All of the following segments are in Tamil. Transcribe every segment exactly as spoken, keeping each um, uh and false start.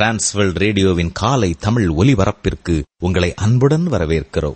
டிரான்ஸ்வேர்ல்ட் ரேடியோவின் காலை தமிழ் ஒலிபரப்பிற்கு உங்களை அன்புடன் வரவேற்கிறோம்.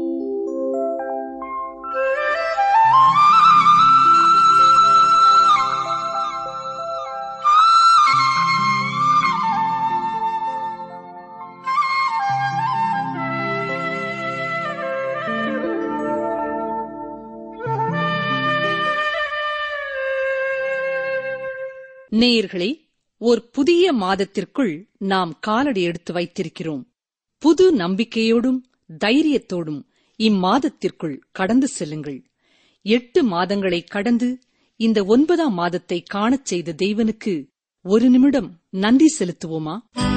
நேயர்களே, ஓர் புதிய மாதத்திற்குள் நாம் காலடி எடுத்து வைத்திருக்கிறோம். புது நம்பிக்கையோடும் தைரியத்தோடும் இம்மாதத்திற்குள் கடந்து செல்லுங்கள். எட்டு மாதங்களை கடந்து இந்த ஒன்பதாம் மாதத்தை காணச் செய்த தேவனுக்கு ஒரு நிமிடம் நன்றி செலுத்துவோமா?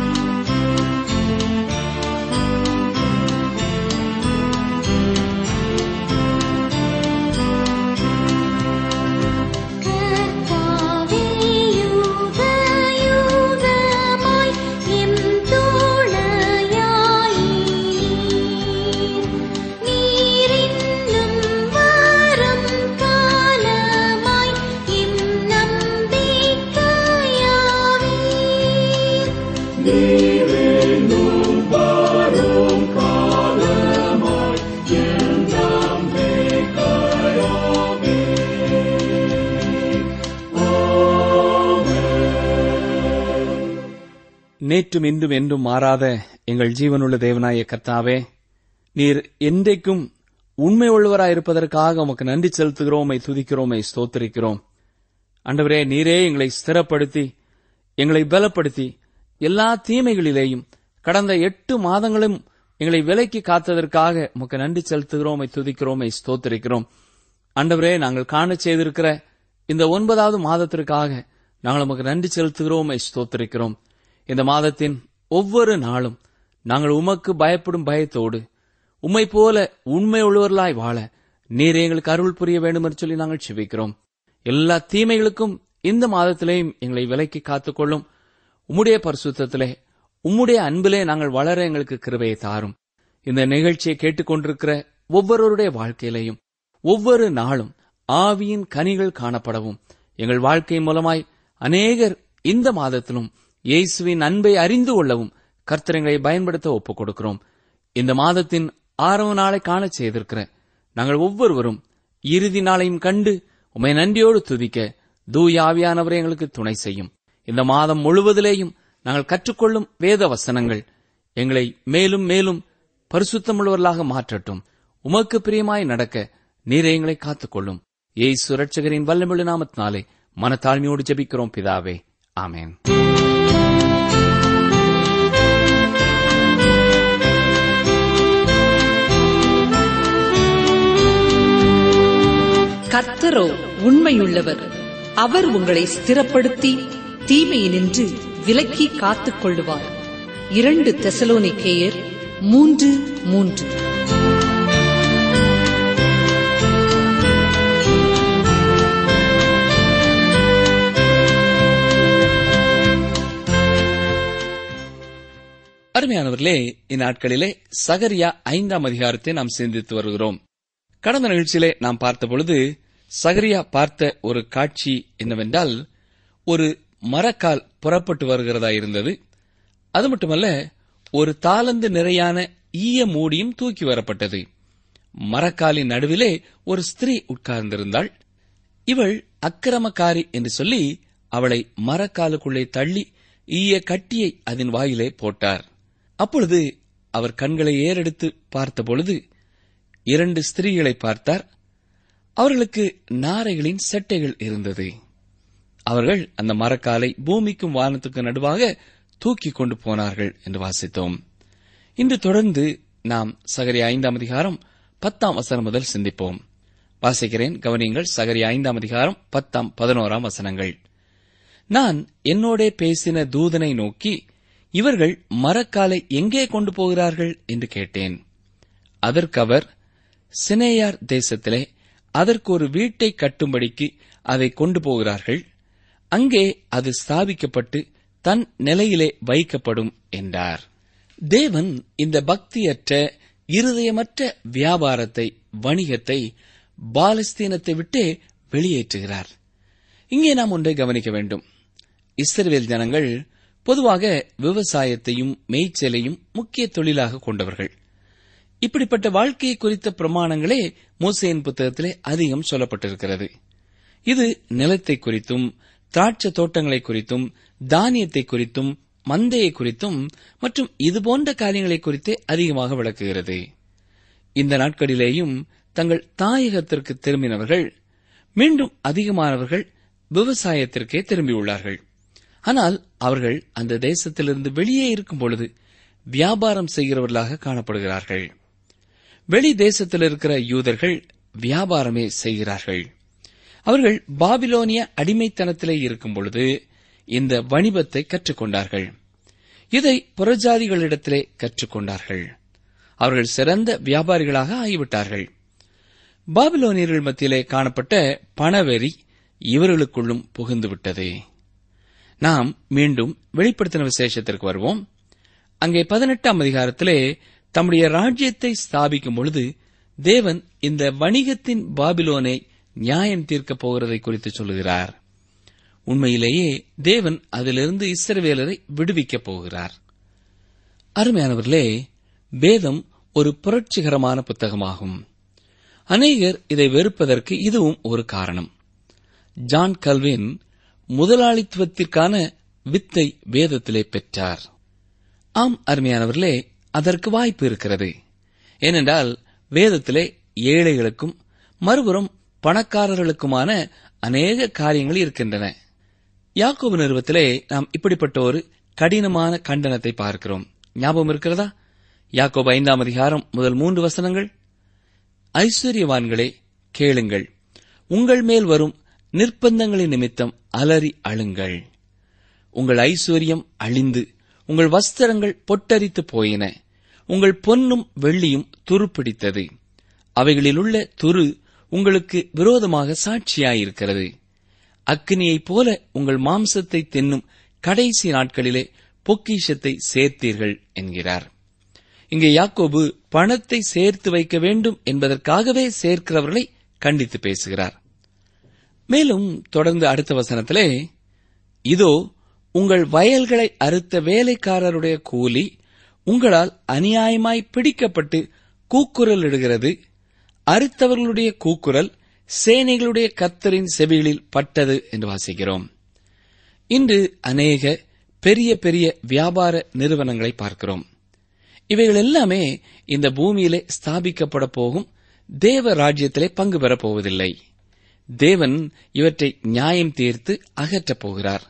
நேற்றும் இன்றும் என்றும் மாறாத எங்கள் ஜீவனுள்ள தேவனாய கர்த்தாவே, நீர் என்றைக்கும் உண்மை உள்ளவராயிருப்பதற்காக உமக்கு நன்றி செலுத்துகிறோம், உம்மை துதிக்கிறோம், உம்மை ஸ்தோத்திரிக்கிறோம். ஆண்டவரே, நீரே எங்களை ஸ்திரப்படுத்தி எங்களை பலப்படுத்தி எல்லா தீமைகளிலேயும் கடந்த எட்டு மாதங்களும் எங்களை விலக்கி காத்ததற்காக உமக்கு நன்றி செலுத்துகிறோம், உம்மை துதிக்கிறோம், உம்மை ஸ்தோத்திரிக்கிறோம். ஆண்டவரே, நாங்கள் காண செய்திருக்கிற இந்த ஒன்பதாவது மாதத்திற்காக நாங்கள் உமக்கு நன்றி செலுத்துகிறோம், உம்மை ஸ்தோத்திரிக்கிறோம். இந்த மாதத்தின் ஒவ்வொரு நாளும் நாங்கள் உமக்கு பயப்படும் பயத்தோடு உம்மை போல உண்மை உள்ளவர்களாய் வாழ நீர் எங்களுக்கு அருள் புரிய வேண்டும் என்று சொல்லி நாங்கள் செபிக்கிறோம். எல்லா தீமைகளுக்கும் இந்த மாதத்திலேயும் எங்களை விலக்கி காத்துக்கொள்ளும். உம்முடைய பரிசுத்தத்திலே உம்முடைய அன்பிலே நாங்கள் வளர எங்களுக்கு கிருபையை தாரும். இந்த நிகழ்ச்சியை கேட்டுக்கொண்டிருக்கிற ஒவ்வொருவருடைய வாழ்க்கையிலேயும் ஒவ்வொரு நாளும் ஆவியின் கனிகள் காணப்படவும் எங்கள் வாழ்க்கை மூலமாய் அநேகர் இந்த மாதத்திலும் இயேசுவின் அன்பை அறிந்து கொள்ளவும் கர்த்தரை பயன்படுத்த ஒப்புக் கொடுக்கிறோம். இந்த மாதத்தின் ஆரம்ப நாளை காண செய்திருக்கிற நாங்கள் ஒவ்வொருவரும் இறுதி நாளையும் கண்டு உம்மை நன்றியோடு துதிக்க தூய ஆவியானவரை எங்களுக்கு துணை செய்யும். இந்த மாதம் முழுவதிலேயும் நாங்கள் கற்றுக்கொள்ளும் வேத வசனங்கள் எங்களை மேலும் மேலும் பரிசுத்தமுள்ளவர்களாக மாற்றட்டும். உமக்கு பிரியமாய் நடக்க நீரே எங்களை காத்துக்கொள்ளும். இயேசு இரட்சகரின் வல்லமையுள்ள நாமத்தினாலே மனத்தாழ்மையோடு ஜெபிக்கிறோம் பிதாவே, ஆமென். கர்த்தரோ உண்மையுள்ளவர், அவர் உங்களை ஸ்திரப்படுத்தி தீமையினின்று விலக்கி காத்துக் கொள்ளுவார். இரண்டு தெசலோனிக்கேயர் மூன்று மூன்று. அருமையானவர்களே, இந்நாட்களிலே சகரியா ஐந்தாம் அதிகாரத்தை நாம் சிந்தித்து வருகிறோம். கடந்த நிகழ்ச்சியிலே நாம் பார்த்தபொழுது சகரியா பார்த்த ஒரு காட்சி என்னவென்றால், ஒரு மரக்கால் புறப்பட்டு வருகிறதா இருந்தது. அது மட்டுமல்ல, ஒரு தாலந்து நிறையான ஈய மூடியும் தூக்கி வரப்பட்டது. மரக்காலின் நடுவிலே ஒரு ஸ்திரீ உட்கார்ந்திருந்தாள். இவள் அக்கிரமக்காரி என்று சொல்லி அவளை மரக்காலுக்குள்ளே தள்ளி ஈய கட்டியை அதன் வாயிலே போட்டார். அப்பொழுது அவர் கண்களை ஏறெடுத்து பார்த்தபொழுது இரண்டு ஸ்திரீகளை பார்த்தார். அவர்களுக்கு நாரைகளின் செட்டைகள் இருந்தது. அவர்கள் அந்த மரக்காலை பூமிக்கும் வானத்துக்கு நடுவாக தூக்கி கொண்டு போனார்கள் என்று வாசித்தோம். இன்று தொடர்ந்து நாம் சகரியா ஐந்தாம் அதிகாரம் பத்தாம் வசனம் முதல் சிந்திப்போம். வாசிக்கிறேன், கவனியுங்கள். சகரியா ஐந்தாம் அதிகாரம் பத்தாம் பதினோராம் வசனங்கள். நான் என்னோடே பேசின தூதனை நோக்கி, இவர்கள் மரக்காலை எங்கே கொண்டு போகிறார்கள் என்று கேட்டேன். அதற்கு அவர், சினேயார் தேசத்திலே அதற்கு ஒரு வீட்டை கட்டும்படிக்கு அதை கொண்டு போகிறார்கள். அங்கே அது ஸ்தாபிக்கப்பட்டு தன் நிலையிலே வைக்கப்படும் என்றார். தேவன் இந்த பக்தியற்ற இருதயமற்ற வியாபாரத்தை, வணிகத்தை பாலஸ்தீனத்தை விட்டே வெளியேற்றுகிறார். இங்கே நாம் ஒன்றை கவனிக்க வேண்டும். இஸ்ரவேல் ஜனங்கள் பொதுவாக விவசாயத்தையும் மேய்ச்சலையும் முக்கிய தொழிலாக கொண்டவர்கள். இப்படிப்பட்ட வாழ்க்கையை குறித்த பிரமாணங்களே மோசேயின் புத்தகத்திலே அதிகம் சொல்லப்பட்டிருக்கிறது. இது நிலத்தை குறித்தும், திராட்சை தோட்டங்களை குறித்தும், தானியத்தை குறித்தும், மந்தையை குறித்தும் மற்றும் இதுபோன்ற காரியங்களை குறித்தே அதிகமாக விளக்குகிறது. இந்த நாட்களிலேயும் தங்கள் தாயகத்திற்கு திரும்பினவர்கள் மீண்டும் அதிகமானவர்கள் விவசாயத்திற்கே திரும்பியுள்ளார்கள். ஆனால் அவர்கள் அந்த தேசத்திலிருந்து வெளியே இருக்கும் பொழுது வியாபாரம் செய்கிறவர்களாக காணப்படுகிறார்கள். வெளி தேசத்தில் இருக்கிற யூதர்கள் வியாபாரமே செய்கிறார்கள். அவர்கள் பாபிலோனிய அடிமைத்தனத்திலே இருக்கும் பொழுது இந்த வணிபத்தை கற்றுக்கொண்டார்கள். இதை புறஜாதிகளிடத்திலே கற்றுக்கொண்டார்கள். அவர்கள் சிறந்த வியாபாரிகளாக ஆகிவிட்டார்கள். பாபிலோனியர்கள் மத்தியிலே காணப்பட்ட பணவெறி இவர்களுக்குள்ளும் புகுந்துவிட்டது. நாம் மீண்டும் வெளிப்படுத்தின விசேஷத்திற்கு வருவோம். அங்கே பதினெட்டாம் அதிகாரத்திலே தம்முடைய ராஜ்யத்தை ஸ்தாபிக்கும் பொழுது தேவன் இந்த வணிகத்தின் பாபிலோனை நியாயம் தீர்க்கப் போகிறதை குறித்து சொல்லுகிறார். உண்மையிலேயே தேவன் அதிலிருந்து இஸ்ரவேலரை விடுவிக்கப் போகிறார். அருமையானவர்களே, வேதம் ஒரு புரட்சிகரமான புத்தகமாகும். அநேகர் இதை வெறுப்பதற்கு இதுவும் ஒரு காரணம். ஜான் கல்வின் முதலாளித்துவத்திற்கான வித்தை வேதத்திலே பெற்றார். ஆம் அருமையானவர்களே, அதற்கு வாய்ப்பு இருக்கிறது. ஏனென்றால் வேதத்திலே ஏழைகளுக்கும் மறுபுறம் பணக்காரர்களுக்குமான அநேக காரியங்கள் இருக்கின்றன. யாக்கோபு நிறுவத்திலே நாம் இப்படிப்பட்ட ஒரு கடினமான கண்டனத்தை பார்க்கிறோம். ஞாபகம் இருக்கிறதா? யாக்கோபு ஐந்தாம் அதிகாரம் முதல் மூன்று வசனங்கள். ஐஸ்வர்யவான்களே கேளுங்கள், உங்கள் மேல் வரும் நிர்பந்தங்களின் நிமித்தம் அலறி அழுங்கள். உங்கள் ஐஸ்வர்யம் அழிந்து உங்கள் வஸ்திரங்கள் பொட்டரித்து போயின. உங்கள் பொன்னும் வெள்ளியும் துருப்பிடித்தது. அவைகளிலுள்ள துரு உங்களுக்கு விரோதமாக சாட்சியாயிருக்கிறது. அக்கினியைப் போல உங்கள் மாம்சத்தை தின்னும் கடைசி நாட்களிலே பொக்கிஷத்தை சேர்த்தீர்கள் என்கிறார். இங்கே யாக்கோபு பணத்தை சேர்த்து வைக்க வேண்டும் என்பதற்காகவே சேர்க்கிறவர்களை கண்டித்து பேசுகிறார். மேலும் தொடர்ந்து அடுத்த வசனத்திலே, இதோ உங்கள் வயல்களை அறுத்த வேலைக்காரருடைய கூலி உங்களால் அநியாயமாய் பிடிக்கப்பட்டு கூக்குரல் இடுகிறது. அறுத்தவர்களுடைய கூக்குரல் சேனைகளுடைய கர்த்தரின் செவிகளில் பட்டது என்று வாசிக்கிறோம். இன்று அநேக பெரிய பெரிய வியாபார நிறுவனங்களை பார்க்கிறோம். இவைகள் எல்லாமே இந்த பூமியிலே ஸ்தாபிக்கப்பட போகும் தேவ ராஜ்யத்திலே பங்கு பெறப் போவதில்லை. தேவன் இவற்றை நியாயம் தீர்த்து அகற்றப் போகிறார்.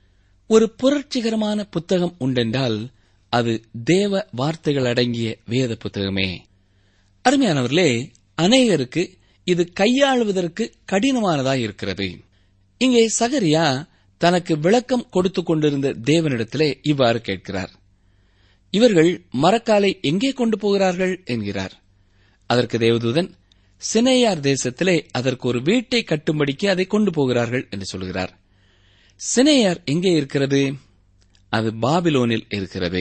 ஒரு புரட்சிகரமான புத்தகம் உண்டென்றால் அது தேவ வார்த்தைகள் அடங்கிய வேத புத்தகமே. அருமையானவர்களே, அநேகருக்கு இது கையாளுவதற்கு கடினமானதாய் இருக்கிறது. இங்கே சகரியா தனக்கு விளக்கம் கொடுத்துக் கொண்டிருந்த தேவனிடத்திலே இவ்வாறு கேட்கிறார். இவர்கள் மரக்காலை எங்கே கொண்டு போகிறார்கள் என்கிறார். அதற்கு தேவதூதன், சினேயார் தேசத்திலே அதற்கு ஒரு வீட்டை கட்டும்படிக்கு அதை கொண்டு போகிறார்கள் என்று சொல்கிறார். சினேயார் எங்கே இருக்கிறது? அது பாபிலோனில் இருக்கிறது.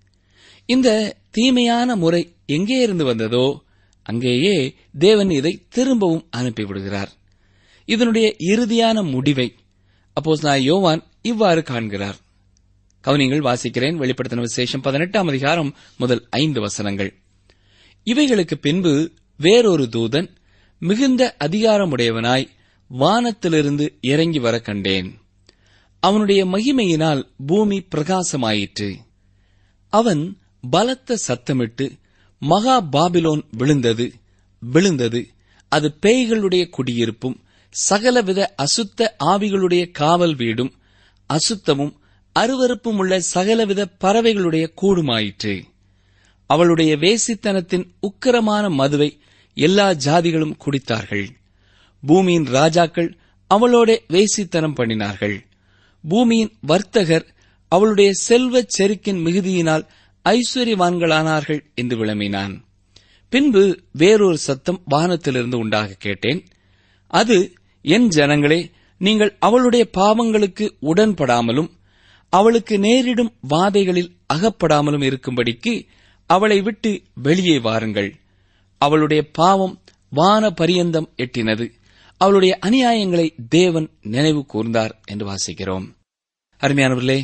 இந்த தீமையான முறை எங்கே இருந்து வந்ததோ அங்கேயே தேவன் இதை திரும்பவும் அனுப்பிவிடுகிறார். இதனுடைய இறுதியான முடிவை அப்போஸ்தலனாகிய யோவான் இவ்வாறு காண்கிறார். கவனிங்கள், வாசிக்கிறேன். வெளிப்படுத்தின விசேஷம் பதினெட்டாம் அதிகாரம் முதல் ஐந்து வசனங்கள். இவைகளுக்கு பின்பு வேறொரு தூதன் மிகுந்த அதிகாரமுடையவனாய் வானத்திலிருந்து இறங்கி வர கண்டேன். அவனுடைய மகிமையினால் பூமி பிரகாசமாயிற்று. அவன் பலத்த சத்தமிட்டு, மகா பாபிலோன் விழுந்தது விழுந்தது அது பேய்களுடைய குடியிருப்பும் சகலவித அசுத்த ஆவிகளுடைய காவல் வீடும் அசுத்தமும் அருவருப்பும் உள்ள சகலவித பறவைகளுடைய கூடுமாயிற்று. அவளுடைய வேசித்தனத்தின் உக்கிரமான மதுவை எல்லா ஜாதிகளும் குடித்தார்கள். பூமியின் ராஜாக்கள் அவளோட வேசித்தனம் பண்ணினார்கள். பூமியின் வர்த்தகர் அவளுடைய செல்வச் செருக்கின் மிகுதியினால் ஐஸ்வர்யவான்களானார்கள் என்று விளம்பினான். பின்பு வேறொரு சத்தம் வானத்திலிருந்து உண்டாக கேட்டேன். அது, என் ஜனங்களே, நீங்கள் அவளுடைய பாவங்களுக்கு உடன்படாமலும் அவளுக்கு நேரிடும் வாதைகளில் அகப்படாமலும் இருக்கும்படிக்கு அவளை விட்டு வெளியே வாருங்கள். அவளுடைய பாவம் வான பரியந்தம் எட்டினது. அவளுடைய அநியாயங்களை தேவன் நினைவு கூர்ந்தார் என்று வாசிக்கிறோம். அருமையானவர்களே,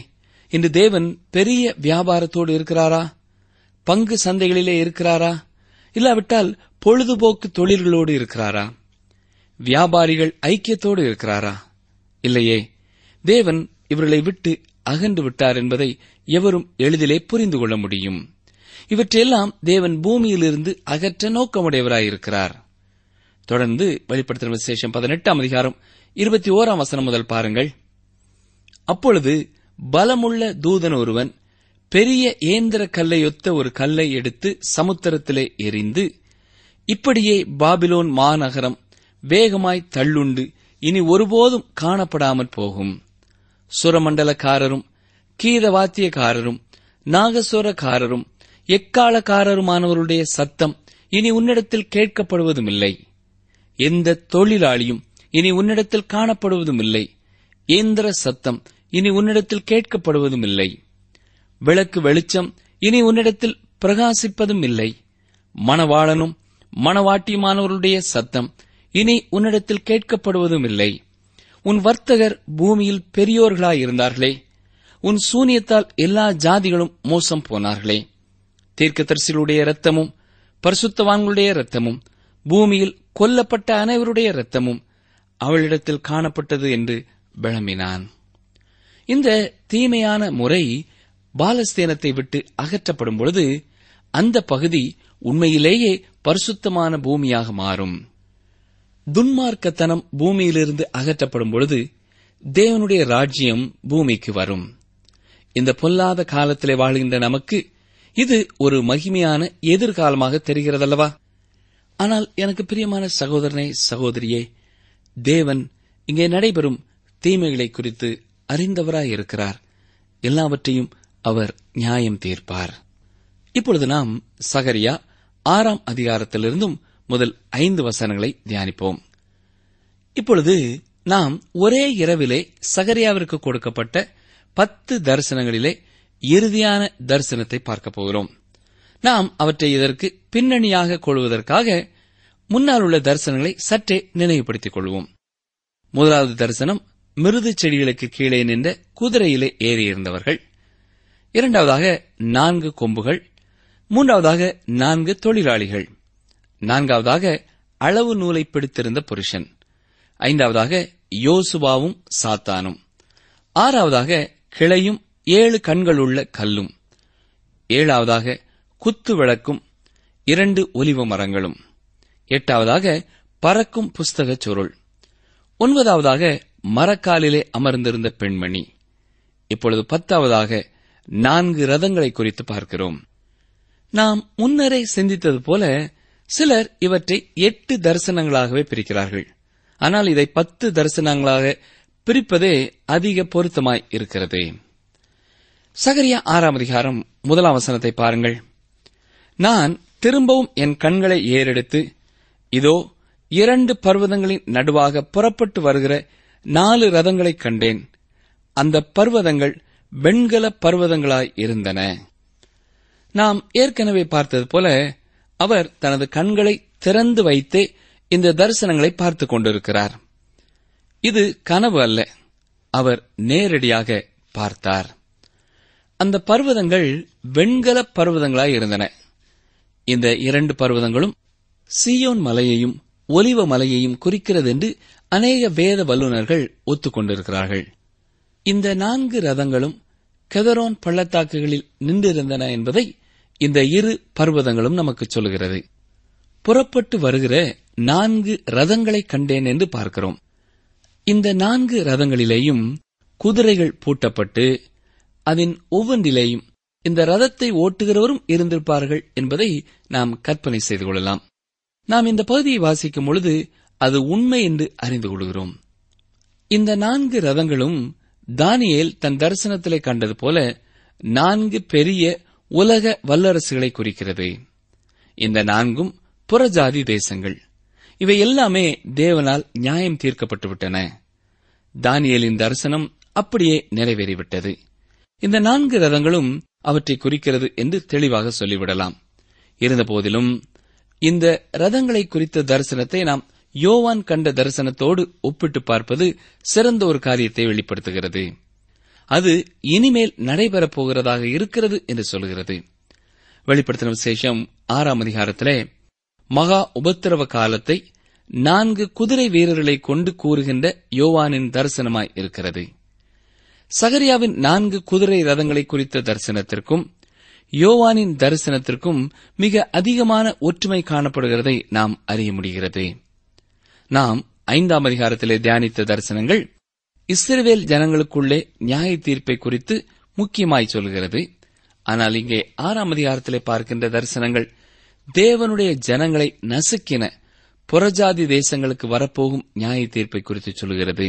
இன்று தேவன் பெரிய வியாபாரத்தோடு இருக்கிறாரா? பங்கு சந்தைகளிலே இருக்கிறாரா? இல்லாவிட்டால் பொழுதுபோக்கு தொழில்களோடு இருக்கிறாரா? வியாபாரிகள் ஐக்கியத்தோடு இருக்கிறாரா? இல்லையே. தேவன் இவர்களை விட்டு அகன்று விட்டார் என்பதை எவரும் எளிதிலே புரிந்து கொள்ள முடியும். இவற்றையெல்லாம் தேவன் பூமியிலிருந்து அகற்ற நோக்கமுடையவராயிருக்கிறார். தொடர்ந்து வெளிப்படுத்தின விசேஷம் பதினெட்டாம் அதிகாரம் இருபத்தி ஓராம் வசனம் முதல் பாருங்கள். அப்பொழுது பலமுள்ள தூதன் ஒருவன் பெரிய ஏந்திர கல்லையொத்த ஒரு கல்லை எடுத்து சமுத்திரத்திலே எறிந்து, இப்படியே பாபிலோன் மாநகரம் வேகமாய் தள்ளுண்டு இனி ஒருபோதும் காணப்படாமற் போகும். சுரமண்டலக்காரரும் கீதவாத்தியக்காரரும் நாகஸ்வரக்காரரும் எக்காலக்காரருமானவருடைய சத்தம் இனி உன்னிடத்தில் கேட்கப்படுவதுமில்லை. எந்த தொழிலாளியும் இனி உன்னிடத்தில் காணப்படுவதுமில்லை. ஏந்திர சத்தம் இனி உன்னிடத்தில் கேட்கப்படுவதுமில்லை. விளக்கு வெளிச்சம் இனி உன்னிடத்தில் பிரகாசிப்பதும் இல்லை. மணவாளனும் மணவாட்டியுமானவருடைய சத்தம் இனி உன்னிடத்தில் கேட்கப்படுவதும் இல்லை. உன் வர்த்தகர் பூமியில் பெரியோர்களாயிருந்தார்களே, உன் சூனியத்தால் எல்லா ஜாதிகளும் மோசம் போனார்களே. தீர்க்கதரிசிகளுடைய இரத்தமும் பரிசுத்தவான்களுடைய இரத்தமும் பூமியில் கொல்லப்பட்ட அனைவருடைய இரத்தமும் அவளிடத்தில் காணப்பட்டது என்று விளம்பினான். இந்த தீமையான முறை பாலஸ்தீனத்தை விட்டு அகற்றப்படும் பொழுது அந்த பகுதி உண்மையிலேயே பரிசுத்தமான பூமியாக மாறும். துன்மார்க்கத்தனம் பூமியிலிருந்து அகற்றப்படும் பொழுது தேவனுடைய ராஜ்யம் பூமிக்கு வரும். இந்த பொல்லாத காலத்திலே வாழ்கின்ற நமக்கு இது ஒரு மகிமையான எதிர்காலமாக தெரிகிறதல்லவா? ஆனால் எனக்கு பிரியமான சகோதரனே, சகோதரியே, தேவன் இங்கே நடைபெறும் தீமைகளை குறித்து அறிந்தவராயிருக்கிறார். எல்லாவற்றையும் அவர் நியாயம் தீர்ப்பார். இப்பொழுது நாம் சகரியா ஆறாம் அதிகாரத்திலிருந்தும் முதல் ஐந்து வசனங்களை தியானிப்போம். இப்பொழுது நாம் ஒரே இரவிலே சகரியாவிற்கு கொடுக்கப்பட்ட பத்து தரிசனங்களிலே இறுதியான தரிசனத்தை பார்க்கப் போகிறோம். நாம் அவற்றை இதற்கு பின்னணியாக கொள்வதற்காக முன்னால் உள்ள தரிசனங்களை சற்றே நினைவுபடுத்திக் கொள்வோம். முதலாவது தரிசனம் மிருது செடிகளுக்கு கீழே நின்ற குதிரையிலே ஏறியிருந்தவர்கள். இரண்டாவதாக நான்கு கொம்புகள். மூன்றாவதாக நான்கு தொழிலாளிகள். நான்காவதாக அளவு நூலை பிடித்திருந்த புருஷன். ஐந்தாவதாக யோசுவாவும் சாத்தானும். ஆறாவதாக கிளையும் ஏழு கண்களுள்ள கல்லும். ஏழாவதாக குத்து விளக்கும் இரண்டு ஒலிவ மரங்களும். எட்டாவதாக பறக்கும் புஸ்தகச் சுருள். ஒன்பதாவதாக மரக்காலிலே அமர்ந்திருந்த பெண்மணி. இப்பொழுது பத்தாவதாக நான்கு ரதங்களை குறித்து பார்க்கிறோம். நாம் முன்னரே சிந்தித்தது போல சிலர் இவற்றை எட்டு தரிசனங்களாகவே பிரிக்கிறார்கள். ஆனால் இதை பத்து தரிசனங்களாக பிரிப்பதே அதிக பொருத்தமாய் இருக்கிறது. சகரியா ஆறாம் அதிகாரம் முதலாம் வசனத்தை பாருங்கள். நான் திரும்பவும் என் கண்களை ஏறெடுத்து, இதோ இரண்டு பர்வதங்களின் நடுவாக புறப்பட்டு வருகிற நாலு ரதங்களைக் கண்டேன். அந்த பர்வதங்கள் வெண்கல பர்வதங்களாய் இருந்தன. நாம் ஏற்கனவே பார்த்தது போல அவர் தனது கண்களை திறந்து வைத்தே இந்த தரிசனங்களை பார்த்துக் கொண்டிருக்கிறார். இது கனவு அல்ல, அவர் நேரடியாக பார்த்தார். அந்த பர்வதங்கள் வெண்கல பர்வதங்களாய் இருந்தன. இந்த இரண்டு பர்வதங்களும் சீயோன் மலையையும் ஒலிவ மலையையும் குறிக்கிறது என்று அநேக வேத வல்லுநர்கள் ஒத்துக்கொண்டிருக்கிறார்கள். இந்த நான்கு ரதங்களும் கெதரோன் பள்ளத்தாக்குகளில் நின்றிருந்தன என்பதை இந்த இரு பர்வதங்களும் நமக்கு சொல்கிறது. புறப்பட்டு வருகிற நான்கு ரதங்களை கண்டேன் என்று பார்க்கிறோம். இந்த நான்கு ரதங்களிலேயும் குதிரைகள் பூட்டப்பட்டு அதன் ஒவ்வொன்றிலேயும் இந்த ரதத்தை ஓட்டுகிறவரும் இருந்திருப்பார்கள் என்பதை நாம் கற்பனை செய்து கொள்ளலாம். நாம் இந்த பகுதியை வாசிக்கும் பொழுது அது உண்மை என்று அறிந்து கொள்கிறோம். இந்த நான்கு ரதங்களும் தானியேல் தன் தரிசனத்திலே கண்டது போல நான்கு பெரிய உலக வல்லரசுகளை குறிக்கிறது. இந்த நான்கும் புறஜாதி தேசங்கள். இவை எல்லாமே தேவனால் நியாயம் தீர்க்கப்பட்டுவிட்டன. தானியேலின் தரிசனம் அப்படியே நிறைவேறிவிட்டது. இந்த நான்கு ரதங்களும் அவற்றை குறிக்கிறது என்று தெளிவாக சொல்லிவிடலாம். இருந்தபோதிலும் இந்த ரதங்களை குறித்த தரிசனத்தை நாம் யோவான் கண்ட தரிசனத்தோடு ஒப்பிட்டு பார்ப்பது சிறந்த ஒரு காரியத்தை வெளிப்படுத்துகிறது. அது இனிமேல் நடைபெறப் போகிறதாக இருக்கிறது என்று சொல்கிறது. வெளிப்படுத்தின விசேஷம் ஆறாம் அதிகாரத்திலே மகா உபத்திரவ காலத்தை நான்கு குதிரை வீரர்களை கொண்டு கூறுகின்ற யோவானின் தரிசனமாய் இருக்கிறது. சகரியாவின் நான்கு குதிரை ரதங்களை குறித்த தரிசனத்திற்கும் யோவானின் தரிசனத்திற்கும் மிக அதிகமான ஒற்றுமை காணப்படுகிறதை நாம் அறிய முடிகிறது. நாம் ஐந்தாம் அதிகாரத்திலே தியானித்த தரிசனங்கள் இஸ்ரவேல் ஜனங்களுக்குள்ளே நியாய தீர்ப்பை குறித்து முக்கியமாய் சொல்கிறது. ஆனால் இங்கே ஆறாம் அதிகாரத்திலே பார்க்கின்ற தரிசனங்கள் தேவனுடைய ஜனங்களை நசுக்கின புறஜாதி தேசங்களுக்கு வரப்போகும் நியாய தீர்ப்பை குறித்து சொல்கிறது.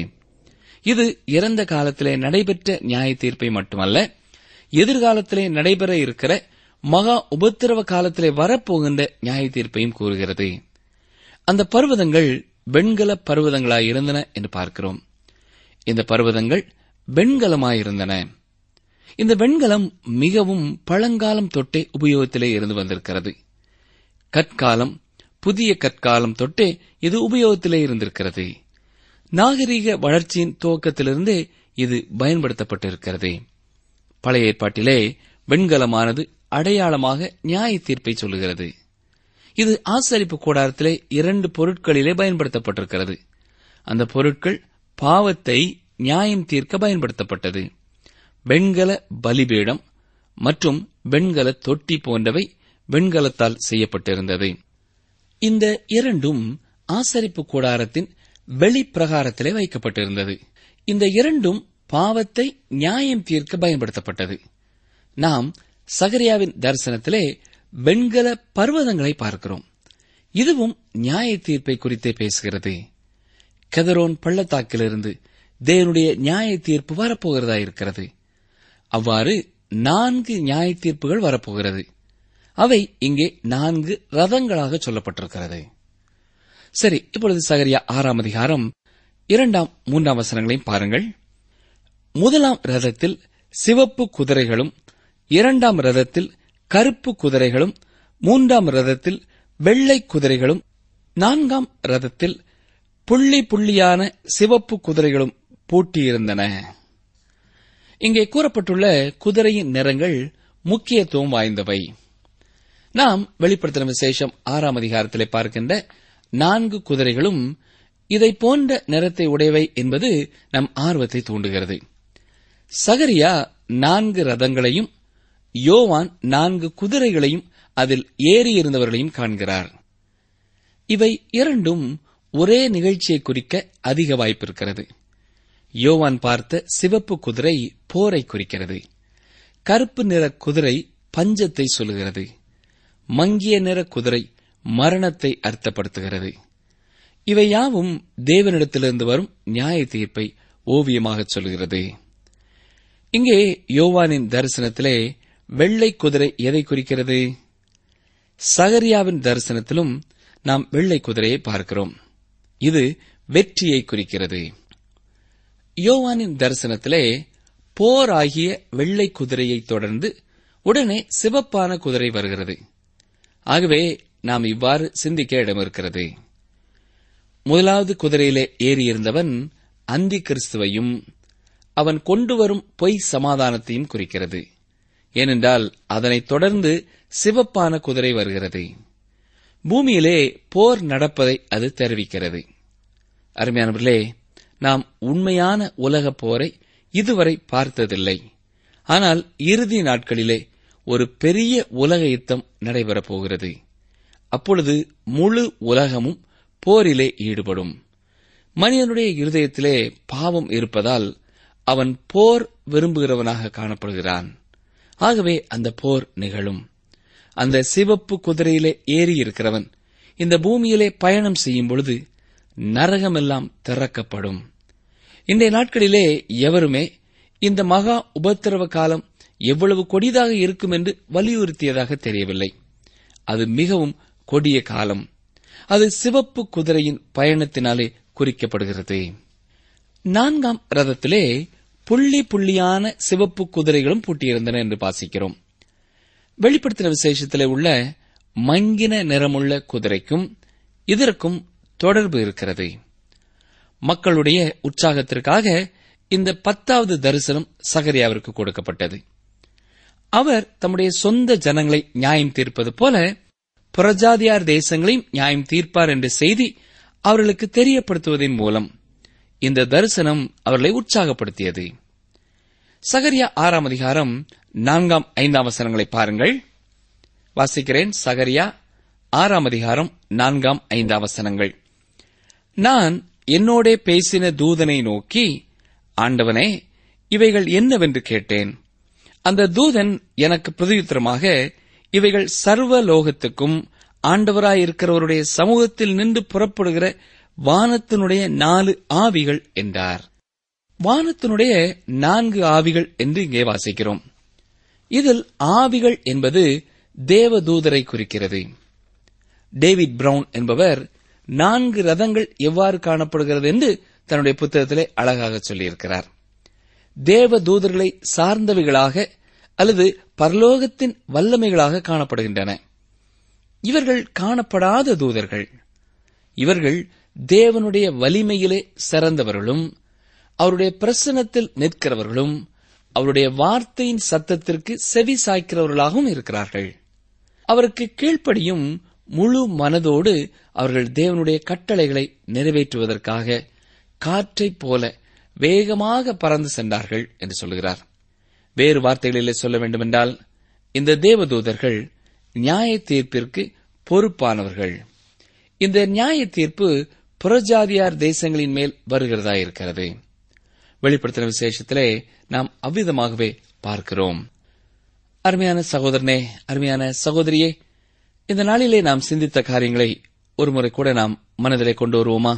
இது இறந்த காலத்திலே நடைபெற்ற நியாய தீர்ப்பை மட்டுமல்ல, எதிர்காலத்திலே நடைபெற இருக்கிற மகா உபத்திரவ காலத்திலே வரப்போகின்ற நியாய தீர்ப்பையும் கூறுகிறது. அந்த பர்வதங்கள் வெண்கல பர்வதங்களாயிருந்தன என்று பார்க்கிறோம். இந்த பர்வதங்கள் வெண்கலமாயிருந்தன. இந்த வெண்கலம் மிகவும் பழங்காலம் தொட்டே உபயோகத்திலே இருந்து வந்திருக்கிறது. கற்காலம், புதிய கற்காலம் தொட்டே இது உபயோகத்திலே இருந்திருக்கிறது. நாகரிக வளர்ச்சியின் துவக்கத்திலிருந்தே இது பயன்படுத்தப்பட்டிருக்கிறது. பழைய ஏற்பாட்டிலே வெண்கலமானது அடையாளமாக நியாய தீர்ப்பை சொல்லுகிறது. இது ஆசரிப்பு கூடாரத்திலே இரண்டு பொருட்களிலே பயன்படுத்தப்பட்டிருக்கிறது. அந்த பொருட்கள் பாவத்தை நியாயம் தீர்க்க பயன்படுத்தப்பட்டது. வெண்கல பலிபீடம் மற்றும் வெண்கல தொட்டி போன்றவை வெண்கலத்தால் செய்யப்பட்டிருந்தது. இந்த இரண்டும் ஆசரிப்பு கூடாரத்தின் வெளிப்பிரகாரத்திலே வைக்கப்பட்டிருந்தது. இந்த இரண்டும் பாவத்தை நியாயம் தீர்க்க பயன்படுத்தப்பட்டது. நாம் சகரியாவின் தரிசனத்திலே வெண்கல பர்வதங்களை பார்க்கிறோம். இதுவும் நியாய தீர்ப்பை குறித்தே பேசுகிறது. கெதரோன் பள்ளத்தாக்கிலிருந்து தேவனுடைய நியாய தீர்ப்பு வரப்போகிறதா இருக்கிறது. அவ்வாறு நான்கு நியாய தீர்ப்புகள் வரப்போகிறது. அவை இங்கே நான்கு ரதங்களாக சொல்லப்பட்டிருக்கிறது. சரி, இப்பொழுது சகரியா ஆறாம் அதிகாரம் இரண்டாம் மூன்றாம் வசனங்களையும் பாருங்கள். முதலாம் ரதத்தில் சிவப்பு குதிரைகளும், இரண்டாம் ரதத்தில் கருப்பு குதிரைகளும், மூன்றாம் ரதத்தில் வெள்ளை குதிரைகளும், நான்காம் ரதத்தில் புள்ளி புள்ளியான சிவப்பு குதிரைகளும் பூட்டியிருந்தன. இங்கே கூறப்பட்டுள்ள குதிரையின் நிறங்கள் முக்கியத்துவம் வாய்ந்தவை. நாம் வெளிப்படுத்தின விசேஷம் ஆறாம் அதிகாரத்திலே பார்க்கின்ற நான்கு குதிரைகளும் இதை போன்ற நிறத்தை உடையவை என்பது நம் ஆர்வத்தை தூண்டுகிறது. சகரியா நான்கு ரதங்களையும், யோவான் நான்கு குதிரைகளையும் அதில் ஏறியிருந்தவர்களையும் காண்கிறார். இவை இரண்டும் ஒரே நிகழ்ச்சியை குறிக்க அதிக வாய்ப்பிருக்கிறது. யோவான் பார்த்த சிவப்பு குதிரை போரை குறிக்கிறது. கருப்பு நிற குதிரை பஞ்சத்தை சொல்லுகிறது. மங்கிய நிற குதிரை மரணத்தை அர்த்தப்படுத்துகிறது. இவை யாவும் தேவனிடத்திலிருந்து வரும் நியாய தீர்ப்பை ஓவியமாக சொல்கிறது. இங்கே யோவானின் தரிசனத்திலே வெள்ளை குதிரை எதை குறிக்கிறது? சகரியாவின் தரிசனத்திலும் நாம் வெள்ளை குதிரையை பார்க்கிறோம். இது வெற்றியை குறிக்கிறது. யோவானின் தரிசனத்திலே போர் ஆகிய வெள்ளை குதிரையை தொடர்ந்து உடனே சிவப்பான குதிரை வருகிறது. ஆகவே நாம் இவ்வாறு சிந்திக்க இடமிருக்கிறது. முதலாவது குதிரையிலே ஏறியிருந்தவன் அந்தி கிறிஸ்துவையும் அவன் கொண்டு வரும் பொய் சமாதானத்தையும் குறிக்கிறது. ஏனென்றால் அதனைத் தொடர்ந்து சிவப்பான குதிரை வருகிறது. பூமியிலே போர் நடப்பதை அது தெரிவிக்கிறது. அருமையானவர்களே, நாம் உண்மையான உலகப் போரை இதுவரை பார்த்ததில்லை. ஆனால் இறுதி நாட்களிலே ஒரு பெரிய உலக யுத்தம் நடைபெறப் போகிறது. அப்பொழுது முழு உலகமும் போரிலே ஈடுபடும். மனிதனுடைய இருதயத்திலே பாவம் இருப்பதால் அவன் போர் விரும்புகிறவனாக காணப்படுகிறான். ஆகவே அந்த போர் நிகழும். அந்த சிவப்பு குதிரையிலே ஏறியிருக்கிறவன் இந்த பூமியிலே பயணம் செய்யும் பொழுது நரகமெல்லாம் திறக்கப்படும். இன்றைய நாட்களிலே எவருமே இந்த மகா உபத்திரவ காலம் எவ்வளவு கொடிதாக இருக்கும் என்று வலியுறுத்தியதாக தெரியவில்லை. அது மிகவும் கொடிய காலம். அது சிவப்பு குதிரையின் பயணத்தினாலே குறிக்கப்படுகிறது. நான்காம் ரதத்திலே புள்ளி புள்ளியான சிவப்பு குதிரைகளும் பூட்டியிருந்தன என்று வாசிக்கிறோம். வெளிப்படுத்தின விசேஷத்திலே உள்ள மங்கின நிறமுள்ள குதிரைக்கும் இதற்கும் தொடர்பு இருக்கிறது. மக்களுடைய உற்சாகத்திற்காக இந்த பத்தாவது தரிசனம் சகரியாவிற்கு கொடுக்கப்பட்டது. அவர் தம்முடைய சொந்த ஜனங்களை நியாயம் தீர்ப்பது போல புறஜாதியார் தேசங்களையும் நியாயம் தீர்ப்பார் என்ற செய்தி அவர்களுக்கு தெரியப்படுத்துவதன் மூலம் இந்த தரிசனம் அவர்களை உற்சாகப்படுத்தியது. சகரியா ஆறாம் அதிகாரம் நான்காம் ஐந்தாம் வசனங்களை பாருங்கள். வாசிக்கிறேன். சகரியா ஆறாம் அதிகாரம் நான்காம் ஐந்தாம் வசனங்கள். நான் என்னோடே பேசின தூதனை நோக்கி, ஆண்டவனே, இவைகள் என்னவென்று கேட்டேன். அந்த தூதன் எனக்கு பிரதியுத்தரமாக, இவைகள் சர்வ லோகத்துக்கும் ஆண்டவராயிருக்கிறவருடைய சமூகத்தில் நின்று புறப்படுகிற வானத்தினுடைய நாலு ஆவிகள் என்றார். வானத்தினுடைய நான்கு ஆவிகள் என்று இங்கே வாசிக்கிறோம். இதில் ஆவிகள் என்பது தேவதூதரை குறிக்கிறது. டேவிட் பிரவுன் என்பவர் நான்கு ரதங்கள் எவ்வாறு காணப்படுகிறது என்று தன்னுடைய புத்தகத்திலே அழகாக சொல்லியிருக்கிறார். தேவதூதர்களை சார்ந்தவைகளாக அல்லது பரலோகத்தின் வல்லமைகளாக காணப்படுகின்றன. இவர்கள் காணப்படாத தூதர்கள். இவர்கள் தேவனுடைய வலிமையிலே சிறந்தவர்களும் அவருடைய பிரசன்னத்தில் நிற்கிறவர்களும் அவருடைய வார்த்தையின் சத்தத்திற்கு செவி சாய்க்கிறவர்களாகவும் இருக்கிறார்கள். அவருக்கு கீழ்ப்படியும் முழு மனதோடு அவர்கள் தேவனுடைய கட்டளைகளை நிறைவேற்றுவதற்காக காற்றைப் போல வேகமாக பறந்து சென்றார்கள் என்று சொல்கிறார். வேறு வார்த்தைகளிலே சொல்ல வேண்டுமென்றால், இந்த தேவதூதர்கள் நியாய தீர்ப்பிற்கு பொறுப்பானவர்கள். இந்த நியாய தீர்ப்பு புறஜாதியார் தேசங்களின் மேல் வருகிறதா இருக்கிறது. வெளிப்படுத்தின விசேஷத்திலே நாம் அவ்விதமாகவே பார்க்கிறோம். அருமையான சகோதரனே, அருமையான சகோதரியே, இந்த நாளிலே நாம் சிந்தித்த காரியங்களை ஒருமுறை கூட நாம் மனதிலே கொண்டு வருவோமா?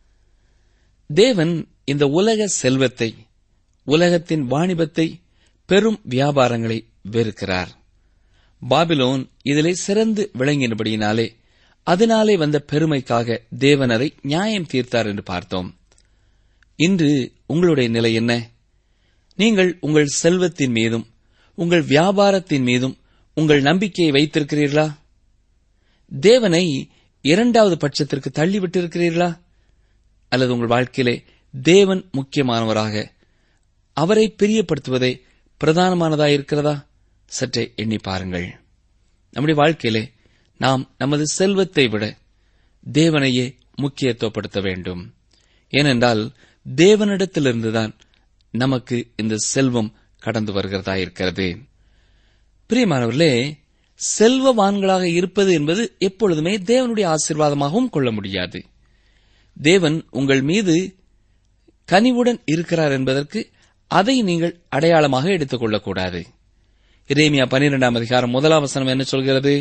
தேவன் இந்த உலக செல்வத்தை, உலகத்தின் வாணிபத்தை, பெரும் வியாபாரங்களை வெறுக்கிறார். பாபிலோன் இதிலே சிறந்து விளங்கினபடியினாலே அதனாலே வந்த பெருமைக்காக தேவன் அதை நியாயம் தீர்த்தார் என்று பார்த்தோம். இன்று உங்களுடைய நிலை என்ன? நீங்கள் உங்கள் செல்வத்தின் மீதும் உங்கள் வியாபாரத்தின் மீதும் உங்கள் நம்பிக்கையை வைத்திருக்கிறீர்களா? தேவனை இரண்டாவது பட்சத்திற்கு தள்ளிவிட்டிருக்கிறீர்களா? அல்லது உங்கள் வாழ்க்கையிலே தேவன் முக்கியமானவராக, அவரை பிரியப்படுத்துவதே பிரதானமானதாயிருக்கிறதா? சற்றே எண்ணி பாருங்கள். நம்முடைய வாழ்க்கையிலே நாம் நமது செல்வத்தை விட தேவனையே முக்கியத்துவப்படுத்த வேண்டும். ஏனென்றால் தேவனிடத்திலிருந்துதான் நமக்கு இந்த செல்வம் கடந்து வருகிறதா இருக்கிறது. பிரியமானவர்களே, செல்வவான்களாக இருப்பது என்பது எப்பொழுதுமே தேவனுடைய ஆசீர்வாதமாகவும் கொள்ள முடியாது. தேவன் உங்கள் மீது கனிவுடன் இருக்கிறார் என்பதற்கு அதை நீங்கள் அடையாளமாக எடுத்துக் கொள்ளக்கூடாது. எரேமியா பனிரெண்டாம் அதிகாரம் முதலாம் வசனம் என்ன சொல்கிறது?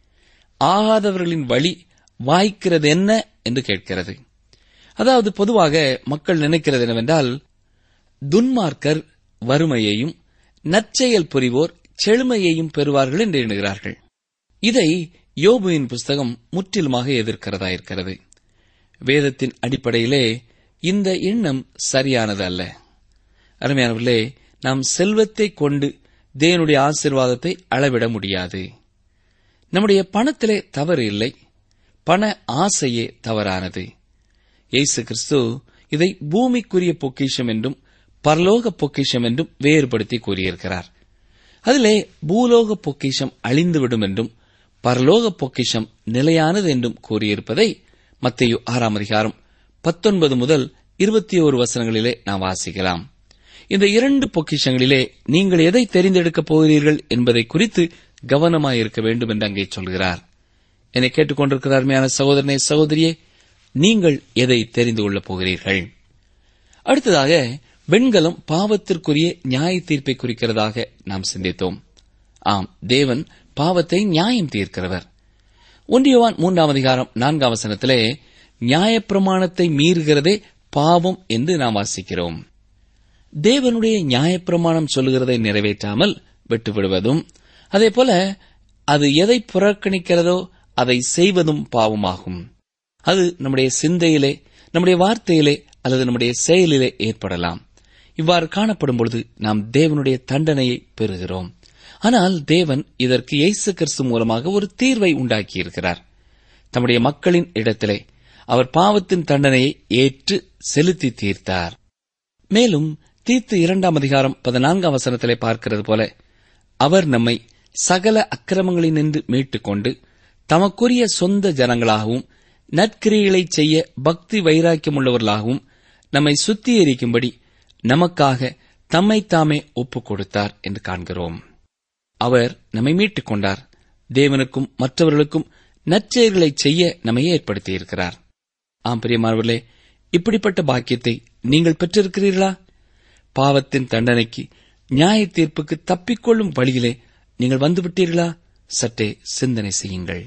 ஆகாதவர்களின் வழி வாய்க்கிறது என்ன என்று கேட்கிறது. அதாவது பொதுவாக மக்கள் நினைக்கிறது என்னவென்றால், துன்மார்க்கர் வறுமையையும் நற்செயல் புரிவோர் செழுமையையும் பெறுவார்கள் என்று எண்ணுகிறார்கள். இதை யோபுவின் புஸ்தகம் முற்றிலுமாக எதிர்க்கிறதா இருக்கிறது. வேதத்தின் அடிப்படையிலே இந்த எண்ணம் சரியானது அல்ல. அருமையானவர்களே, நாம் செல்வத்தை கொண்டு தேவனுடைய ஆசீர்வாதத்தை அளவிட முடியாது. நம்முடைய பணத்திலே தவறு இல்லை, பண ஆசையே தவறானது. இயேசு கிறிஸ்து இதை பூமிக்குரிய பொக்கிஷம் என்றும் பரலோக பொக்கிஷம் என்றும் வேறுபடுத்தி கூறியிருக்கிறார். அதிலே பூலோக பொக்கிஷம் அழிந்துவிடும் என்றும் பரலோக பொக்கிஷம் நிலையானது என்றும் கூறியிருப்பதை மத்தேயு ஆறாம் அதிகாரம் பத்தொன்பது முதல் இருபத்தி ஓரு வசனங்களிலே நாம் வாசிக்கலாம். இந்த இரண்டு பொக்கிஷங்களிலே நீங்கள் எதை தெரிந்தெடுக்கப் போகிறீர்கள் என்பதை குறித்து கவனமாயிருக்க வேண்டும் என்று அங்கே சொல்கிறார். என்னை கேட்டுக்கொண்டிருக்கிற அருமையான சகோதரனே, சகோதரியே, நீங்கள் எதை தெரிந்து கொள்ளப் போகிறீர்கள்? அடுத்ததாக வெண்கலம் பாவத்திற்குரிய நியாய தீர்ப்பை குறிக்கிறதாக நாம் சிந்தித்தோம். ஆம், தேவன் பாவத்தை நியாயம் தீர்க்கிறவர். ஒன்றியவான் மூன்றாம் அதிகாரம் நான்காம் வசனத்திலே நியாயப்பிரமாணத்தை மீறுகிறதே பாவம் என்று நாம் வாசிக்கிறோம். தேவனுடைய நியாயப்பிரமாணம் சொல்லுகிறதை நிறைவேற்றாமல் விட்டுவிடுவதும், அதேபோல அது எதை புறக்கணிக்கிறதோ அதை செய்வதும் பாவமாகும். அது நம்முடைய சிந்தையிலே, நம்முடைய வார்த்தையிலே அல்லது நம்முடைய செயலிலே ஏற்படலாம். இவ்வாறு காணப்படும் பொழுது நாம் தேவனுடைய தண்டனையை பெறுகிறோம். ஆனால் தேவன் இதற்கு இயேசு கிறிஸ்து மூலமாக ஒரு தீர்வை உண்டாக்கியிருக்கிறார். தம்முடைய மக்களின் இடத்திலே அவர் பாவத்தின் தண்டனையை ஏற்று செலுத்தி தீர்த்தார். மேலும் தீத்து இரண்டாம் அதிகாரம் பதினான்காம் வசனத்திலே பார்க்கிறது போல, அவர் நம்மை சகல அக்கிரமங்களினின்று மீட்டுக் கொண்டு தமக்குரிய சொந்த ஜனங்களாகவும் நற்கிரியைகளை செய்ய பக்தி வைராக்கியமுள்ளவர்களாகவும் நம்மை சுத்திகரிக்கும்படி நமக்காக தம்மை தாமே ஒப்புக் கொடுத்தார் என்று காண்கிறோம். அவர் நம்மை மீட்டுக் கொண்டார். தேவனுக்கும் மற்றவர்களுக்கும் நற்செயல்களை செய்ய நம்மை ஏற்படுத்தியிருக்கிறார். ஆம் பிரியமானவர்களே, இப்படிப்பட்ட பாக்கியத்தை நீங்கள் பெற்றிருக்கிறீர்களா? பாவத்தின் தண்டனைக்கு, நியாய தீர்ப்புக்கு தப்பிக்கொள்ளும் வழியிலே நீங்கள் வந்துவிட்டீர்களா? சற்றே சிந்தனை செய்யுங்கள்.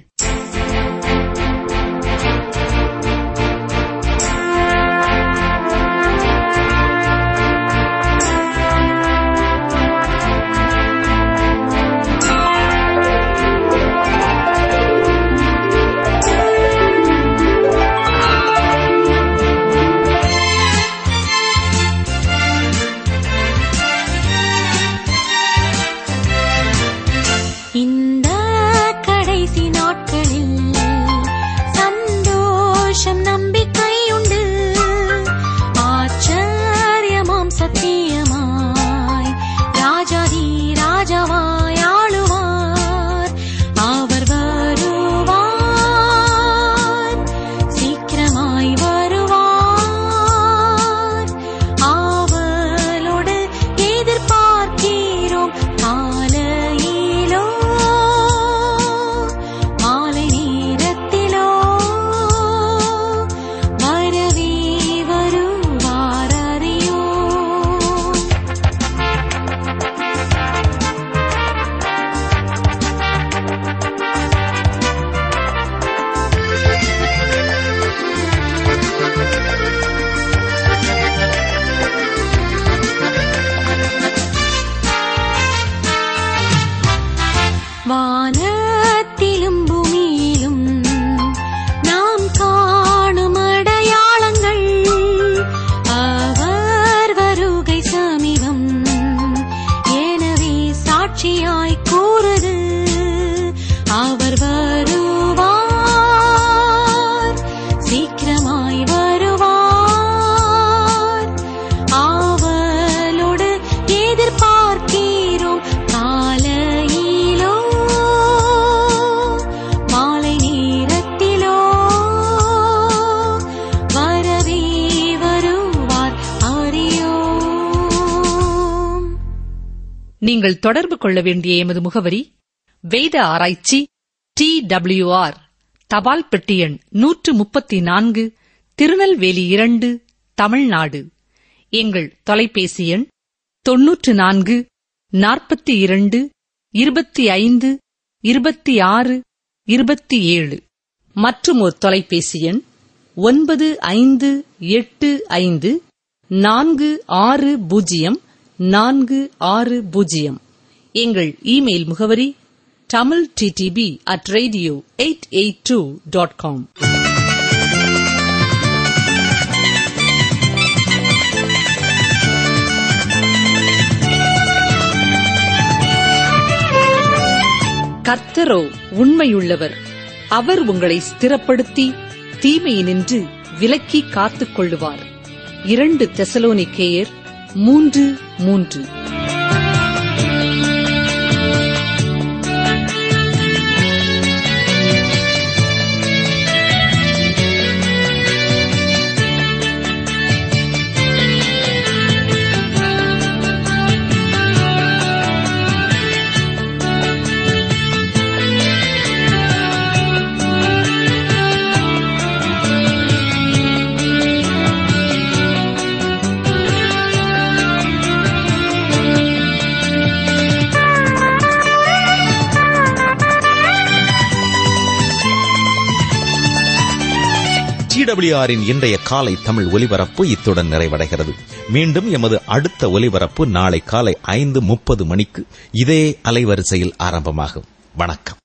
இந்த கடைசி நாட்களில் சந்தோஷம் நம்பிக்கையுண்டு. ஆச்சரியமாம் சத்தியமாய் ராஜாதி ராஜாவாய் ஆளுவார். அவர் வருவார், சீக்கிரமாய் வருவார். ஆவலோடு எதிர்பார்க்கிறோம். காலையிலோ மாலை நேரத்திலோ வரவே வருவார் அறியோ. வானத்திலும் பூமியிலும் நாம் காணும் அடையாளங்கள், அவர் வருகை சமீபம் எனவே சாட்சியாய் கூறுது. அவர் வருவார், சீக்கிரமாய் வருவார். ஆவலோடு எதிர்பார்க்கிறோம். காலையிலோ மாலை நேரத்திலோ வரவே வருவார் அறியோம். நீங்கள் தொடர்பு கொள்ள வேண்டிய எமது முகவரி: வேத ஆராய்ச்சி, டி டபிள்யூ ஆர், தபால் பெட்டி எண் நூற்று முப்பத்தி நான்கு, திருநெல்வேலி இரண்டு, தமிழ்நாடு. எங்கள் தொலைபேசி எண் தொன்னூற்று நான்கு நாற்பத்தி இரண்டு இருபத்தி ஐந்து இருபத்தி ஆறு இருபத்தி ஏழு. மற்றும் ஒரு தொலைபேசி எண் ஒன்பது ஐந்து எட்டு ஐந்து நான்கு ஆறு பூஜ்ஜியம் நான்கு ஆறு பூஜ்ஜியம். எங்கள் இமெயில் முகவரி Tamil DTP at radio eight eight two dot com. கர்த்தரோ உண்மையுள்ளவர். அவர் உங்களை ஸ்திரப்படுத்தி தீமையினின்று விலக்கி காத்துக் கொள்ளுவார். இரண்டு தெசலோனிக்கேயர் மூன்று மூன்று. டிடபிள்யூஆரின் இன்றைய காலை தமிழ் ஒலிபரப்பு இத்துடன் நிறைவடைகிறது. மீண்டும் எமது அடுத்த ஒலிபரப்பு நாளை காலை ஐந்து முப்பது மணிக்கு இதே அலைவரிசையில் ஆரம்பமாகும். வணக்கம்.